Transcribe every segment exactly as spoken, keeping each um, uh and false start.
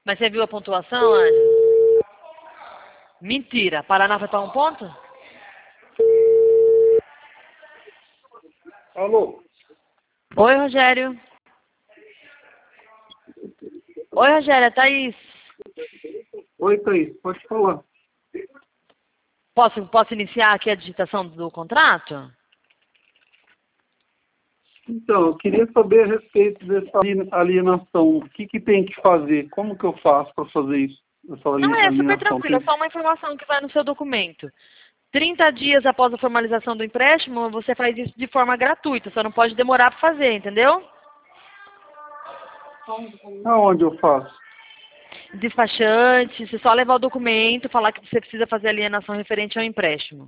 Mas você viu a pontuação, Ângelo? Mentira. Paraná foi para um ponto? Alô? Oi, Rogério. Oi, Rogério, é Thaís. Oi, Thaís, pode falar. Posso, posso iniciar aqui a digitação do contrato? Então, eu queria saber a respeito dessa alienação. O que, que tem que fazer? Como que eu faço para fazer isso? Essa Não, é super alienação? tranquilo, é Tem... só uma informação que vai no seu documento. trinta dias após a formalização do empréstimo, você faz isso de forma gratuita, só não pode demorar para fazer, entendeu? Aonde eu faço? Despachante, você só levar o documento, falar que você precisa fazer alienação referente ao empréstimo.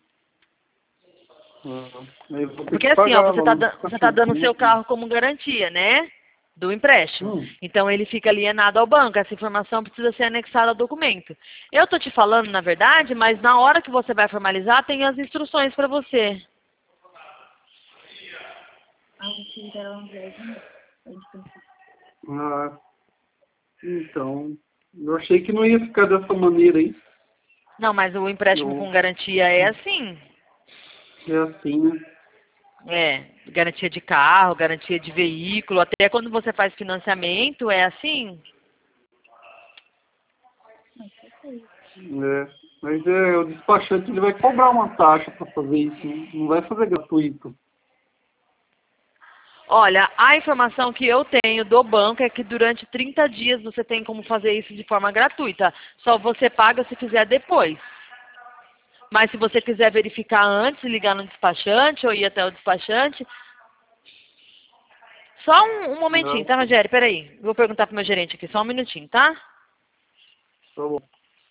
Ah, aí eu vou ter Porque que assim, ó, pagar você lá está no você tá dando o seu despachante. carro como garantia, né? Do empréstimo. Hum, Então ele fica alienado ao banco. Essa informação precisa ser anexada ao documento. Eu tô te falando, na verdade, mas na hora que você vai formalizar, tem as instruções para você. ah, então, eu achei que não ia ficar dessa maneira aí. Não, mas o empréstimo Eu, com garantia é assim. é assim, né? É, garantia de carro, garantia de veículo, até quando você faz financiamento, é assim. É, mas é, o despachante ele vai cobrar uma taxa para fazer isso, né? Não vai fazer gratuito. Olha, a informação que eu tenho do banco é que durante trinta dias você tem como fazer isso de forma gratuita. Só você paga se fizer depois. Mas se você quiser verificar antes, ligar no despachante ou ir até o despachante. Só um, um momentinho, Ah, tá, Rogério? Peraí. Vou perguntar pro meu gerente aqui, só um minutinho, tá? tá bom.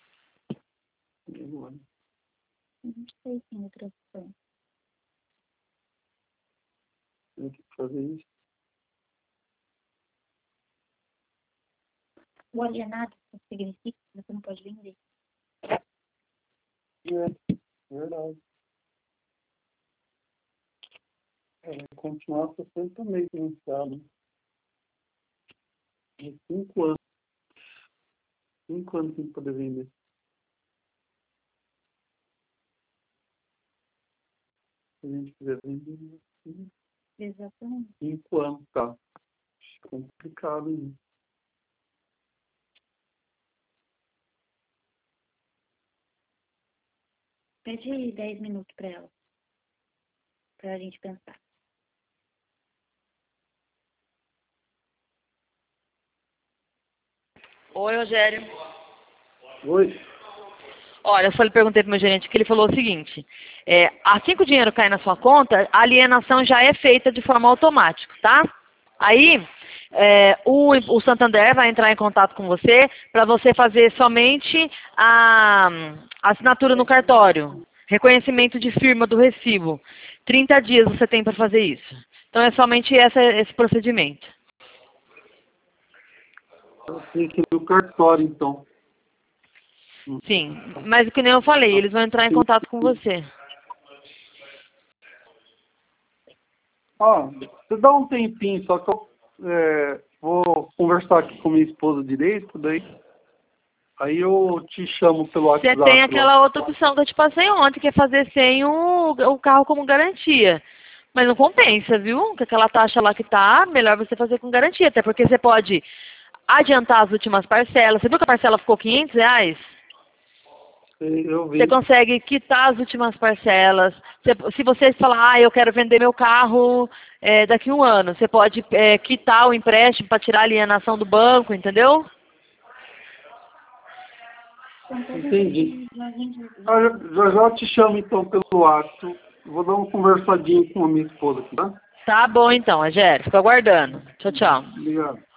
Tem que fazer isso. O alienado significa que você não pode vender. É, verdade. É, vai continuar sessenta meses financiado. Em cinco anos. Cinco anos sem poder vender. Se a gente quiser vender, assim, Exatamente. cinco anos, tá. Complicado, hein? Pede dez minutos para ela, para a gente pensar. Oi, Rogério. Oi? Olha, eu falei, perguntei pro meu gerente que ele falou o seguinte, é, assim que o dinheiro cai na sua conta, a alienação já é feita de forma automática, tá? Aí, é, o, o Santander vai entrar em contato com você para você fazer somente a, a assinatura no cartório, reconhecimento de firma do recibo. trinta dias você tem para fazer isso. Então, é somente essa, esse procedimento. Eu tenho que ir no cartório, então. Sim, mas o que nem eu falei, eles vão entrar em contato com você. Ah, você dá um tempinho, só que eu é, vou conversar aqui com minha esposa direito, daí aí eu te chamo pelo Você WhatsApp tem lá. aquela outra opção que eu te passei ontem, que é fazer sem o, o carro como garantia. Mas não compensa, viu? Com aquela taxa lá que tá, melhor você fazer com garantia. Até porque você pode adiantar as últimas parcelas. Você viu que a parcela ficou quinhentos reais? Eu Você vi. consegue quitar as últimas parcelas. Você- se você falar, ah, eu quero vender meu carro é, daqui a um ano, você pode é, quitar o empréstimo para tirar a alienação do banco, entendeu? Entendi. Ah, já, já já eu te chamo então pelo WhatsApp. Vou dar uma conversadinha com a minha esposa aqui, tá? Tá bom então, Rogério. Fico aguardando. Tchau, tchau. Obrigado.